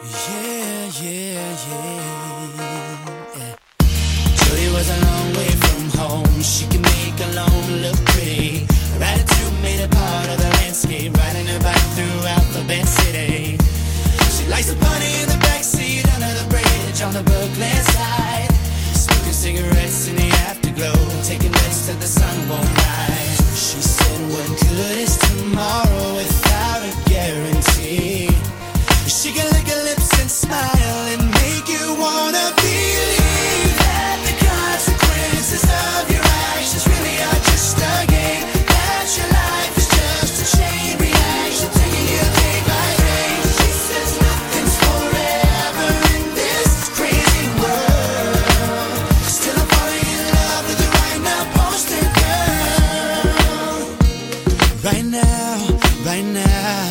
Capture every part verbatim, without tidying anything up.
Yeah, yeah, yeah. Jody was a long way from home. She can make a loan look pretty. Her attitude made her part of the landscape, riding her bike through Alphabet City. She likes the bunny in the backseat under the bridge on the Brooklyn side, smoking cigarettes in the afterglow, taking risks till the sun won't rise. She said, what good is tomorrow without a guarantee? She can lick her lips and smile and make you wanna believe that the consequences of your actions really are just a game, that your life is just a chain reaction, taking you day by day. She says nothing's forever in this crazy world. Still I'm falling in love with you right now, poster girl. Right now, right now.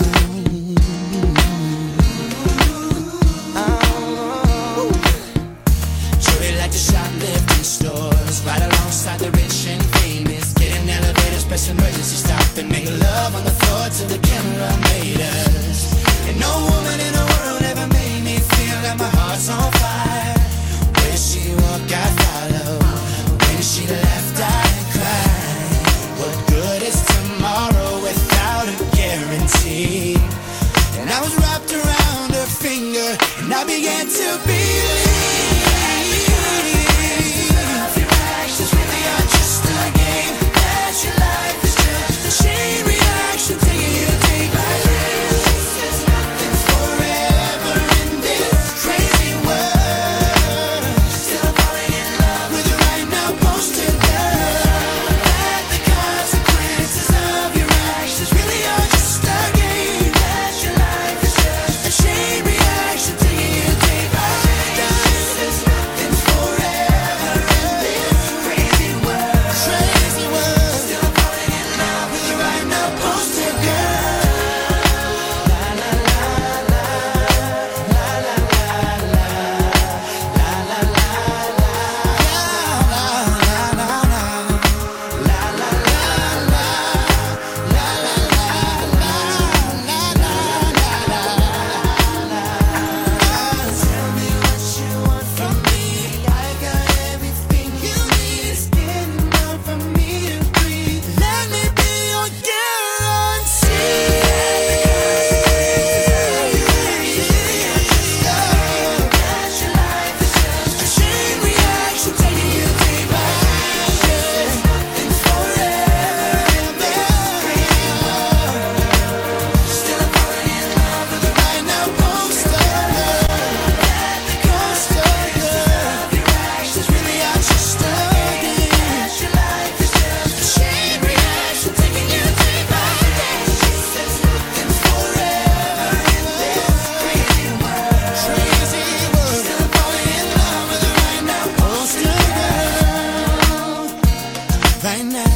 Right alongside the rich and famous, get in elevators, press emergency stop, and make love on the floor till the camera made us. And no woman in the world ever made me feel like my heart's on fire. Where she walk, I follow. When she left, I cried. What good is tomorrow without a guarantee? And I was wrapped around her finger, and I began to believe right now.